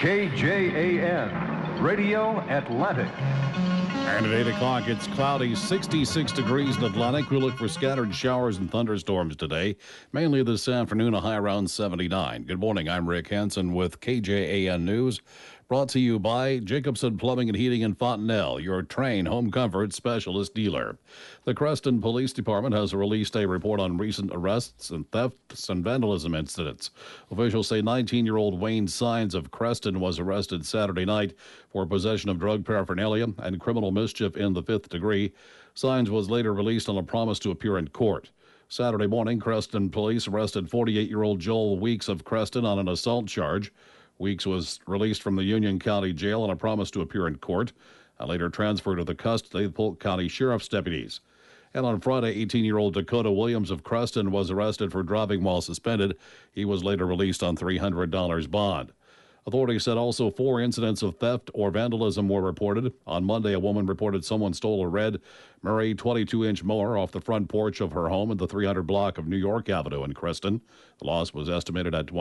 KJAN, Radio Atlantic. And at 8 o'clock, it's cloudy, 66 degrees in Atlantic. We look for scattered showers and thunderstorms today. Mainly this afternoon, a high around 79. Good morning, I'm Rick Hansen with KJAN News. Brought to you by Jacobson Plumbing and Heating in Fontenelle, your Trane Home Comfort Specialist dealer. The Creston Police Department has released a report on recent arrests and thefts and vandalism incidents. Officials say 19-year-old Wayne Sines of Creston was arrested Saturday night for possession of drug paraphernalia and criminal mischief in the fifth degree. Sines was later released on a promise to appear in court. Saturday morning, Creston police arrested 48-year-old Joel Weeks of Creston on an assault charge. Weeks was released from the Union County Jail on a promise to appear in court, and later transferred to the custody of the Polk County Sheriff's deputies. And on Friday, 18-year-old Dakota Williams of Creston was arrested for driving while suspended. He was later released on $300 bond. Authorities said also 4 incidents of theft or vandalism were reported. On Monday, a woman reported someone stole a red Murray 22-inch mower off the front porch of her home in the 300 block of New York Avenue in Creston. The loss was estimated at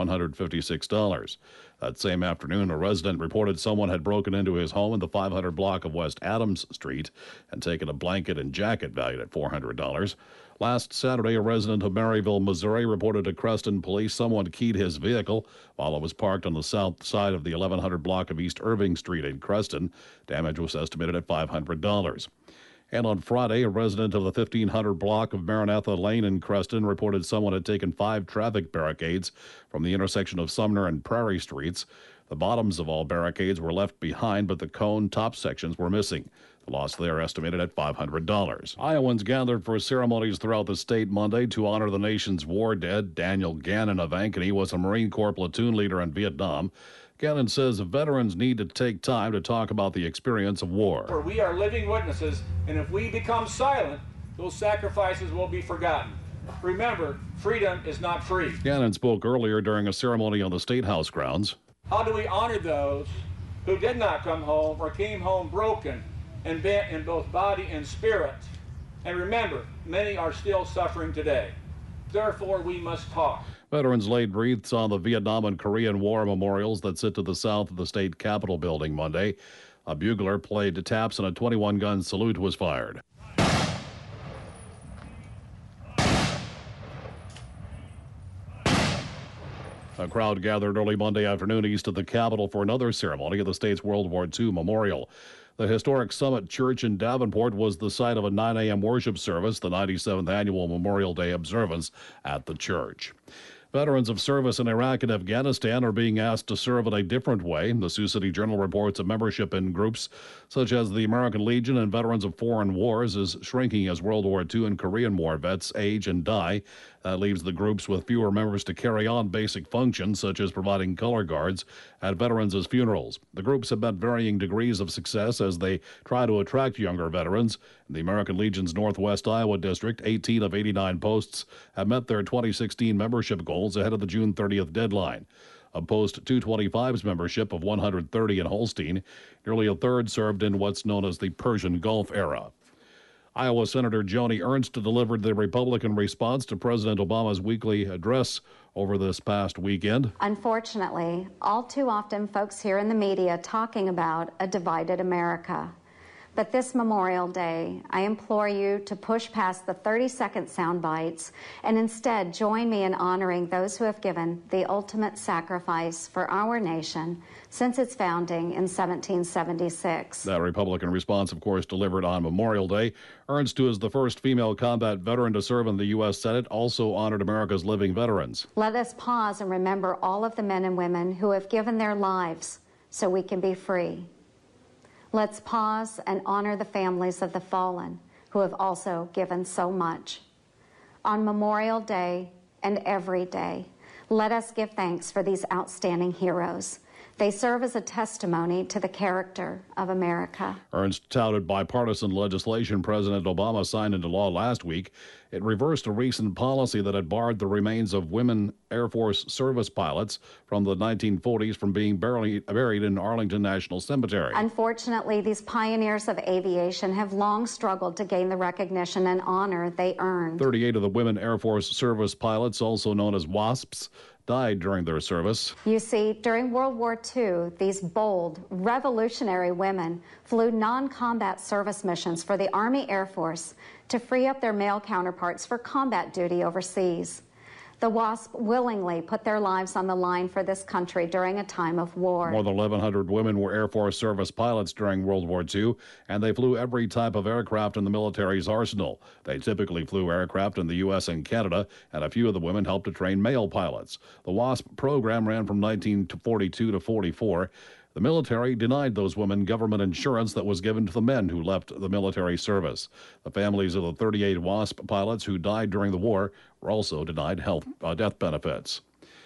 $156. That same afternoon, a resident reported someone had broken into his home in the 500 block of West Adams Street and taken a blanket and jacket valued at $400. Last Saturday, a resident of Maryville, Missouri, reported to Creston police someone keyed his vehicle while it was parked on the south side of the 1100 block of East Irving Street in Creston. Damage was estimated at $500. And on Friday, a resident of the 1500 block of Maranatha Lane in Creston reported someone had taken 5 traffic barricades from the intersection of Sumner and Prairie Streets. The bottoms of all barricades were left behind, but the cone top sections were missing. The loss there estimated at $500. Iowans gathered for ceremonies throughout the state Monday to honor the nation's war dead. Daniel Gannon of Ankeny was a Marine Corps platoon leader in Vietnam. Gannon says veterans need to take time to talk about the experience of war. We are living witnesses, and if we become silent, those sacrifices will be forgotten. Remember, freedom is not free. Gannon spoke earlier during a ceremony on the State House grounds. How do we honor those who did not come home or came home broken and bent in both body and spirit? And remember, many are still suffering today. Therefore, we must talk. Veterans laid wreaths on the Vietnam and Korean War memorials that sit to the south of the state capitol building Monday. A bugler played taps and a 21-gun salute was fired. A crowd gathered early Monday afternoon east of the Capitol for another ceremony at the state's World War II memorial. The historic Summit Church in Davenport was the site of a 9 a.m. worship service, the 97th annual Memorial Day observance at the church. Veterans of service in Iraq and Afghanistan are being asked to serve in a different way. The Sioux City Journal reports a membership in groups such as the American Legion and Veterans of Foreign Wars is shrinking as World War II and Korean War vets age and die. That leaves the groups with fewer members to carry on basic functions such as providing color guards at veterans' funerals. The groups have met varying degrees of success as they try to attract younger veterans. In the American Legion's Northwest Iowa District, 18 of 89 posts have met their 2016 membership goals ahead of the June 30th deadline. Of Post 225's membership of 130 in Holstein, nearly a third served in what's known as the Persian Gulf era. Iowa Senator Joni Ernst delivered the Republican response to President Obama's weekly address over this past weekend. Unfortunately, all too often folks hear in the media talking about a divided America. But this Memorial Day, I implore you to push past the 30-second sound bites and instead join me in honoring those who have given the ultimate sacrifice for our nation since its founding in 1776. That Republican response, of course, delivered on Memorial Day. Ernst, who is the first female combat veteran to serve in the U.S. Senate, also honored America's living veterans. Let us pause and remember all of the men and women who have given their lives so we can be free. Let's pause and honor the families of the fallen who have also given so much. On Memorial Day and every day, let us give thanks for these outstanding heroes. They serve as a testimony to the character of America. Ernst touted bipartisan legislation President Obama signed into law last week. It reversed a recent policy that had barred the remains of women Air Force service pilots from the 1940s from being buried in Arlington National Cemetery. Unfortunately, these pioneers of aviation have long struggled to gain the recognition and honor they earned. 38 of the women Air Force service pilots, also known as WASPs, died during their service. You see, during World War II, these bold, revolutionary women flew non-combat service missions for the Army Air Force to free up their male counterparts for combat duty overseas. The WASP willingly put their lives on the line for this country during a time of war. More than 1,100 women were Air Force service pilots during World War II, and they flew every type of aircraft in the military's arsenal. They typically flew aircraft in the U.S. and Canada, and a few of the women helped to train male pilots. The WASP program ran from 1942 to 44. The military denied those women government insurance that was given to the men who left the military service. The families of the 38 WASP pilots who died during the war were also denied death benefits.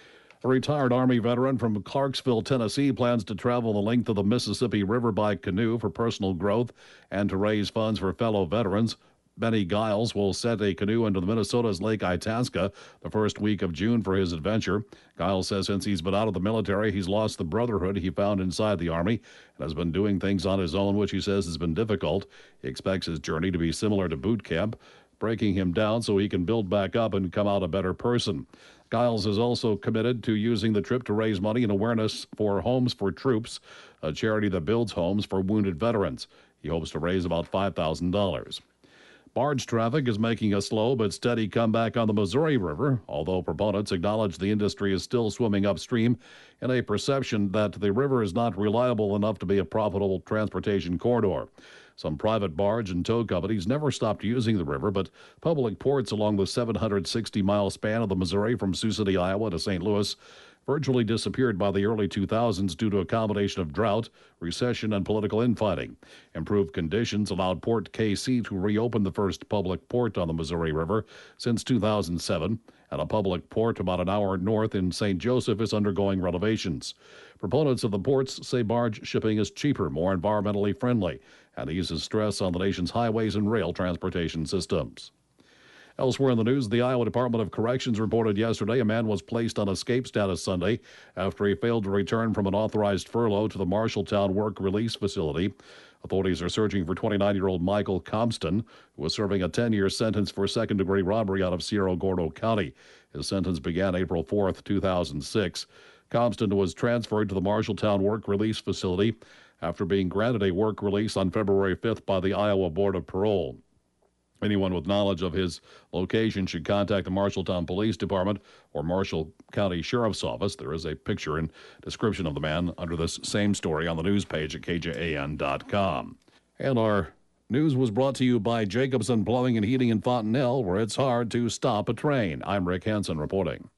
A retired Army veteran from Clarksville, Tennessee, plans to travel the length of the Mississippi River by canoe for personal growth and to raise funds for fellow veterans. Benny Giles will set a canoe into the Minnesota's Lake Itasca the first week of June for his adventure. Giles says since he's been out of the military, he's lost the brotherhood he found inside the Army and has been doing things on his own, which he says has been difficult. He expects his journey to be similar to boot camp, breaking him down so he can build back up and come out a better person. Giles is also committed to using the trip to raise money and awareness for Homes for Troops, a charity that builds homes for wounded veterans. He hopes to raise about $5,000. Barge traffic is making a slow but steady comeback on the Missouri River, although proponents acknowledge the industry is still swimming upstream in a perception that the river is not reliable enough to be a profitable transportation corridor. Some private barge and tow companies never stopped using the river, but public ports along the 760-mile span of the Missouri from Sioux City, Iowa to St. Louis virtually disappeared by the early 2000s due to a combination of drought, recession, and political infighting. Improved conditions allowed Port KC to reopen the first public port on the Missouri River since 2007, and a public port about an hour north in St. Joseph is undergoing renovations. Proponents of the ports say barge shipping is cheaper, more environmentally friendly, and eases stress on the nation's highways and rail transportation systems. Elsewhere in the news, the Iowa Department of Corrections reported yesterday a man was placed on escape status Sunday after he failed to return from an authorized furlough to the Marshalltown Work Release Facility. Authorities are searching for 29-year-old Michael Compston, who was serving a 10-year sentence for second-degree robbery out of Cerro Gordo County. His sentence began April 4, 2006. Compston was transferred to the Marshalltown Work Release Facility after being granted a work release on February 5th by the Iowa Board of Parole. Anyone with knowledge of his location should contact the Marshalltown Police Department or Marshall County Sheriff's Office. There is a picture and description of the man under this same story on the news page at KJAN.com. And our news was brought to you by Jacobson Plumbing and Heating in Fontenelle, where it's hard to stop a train. I'm Rick Hansen reporting.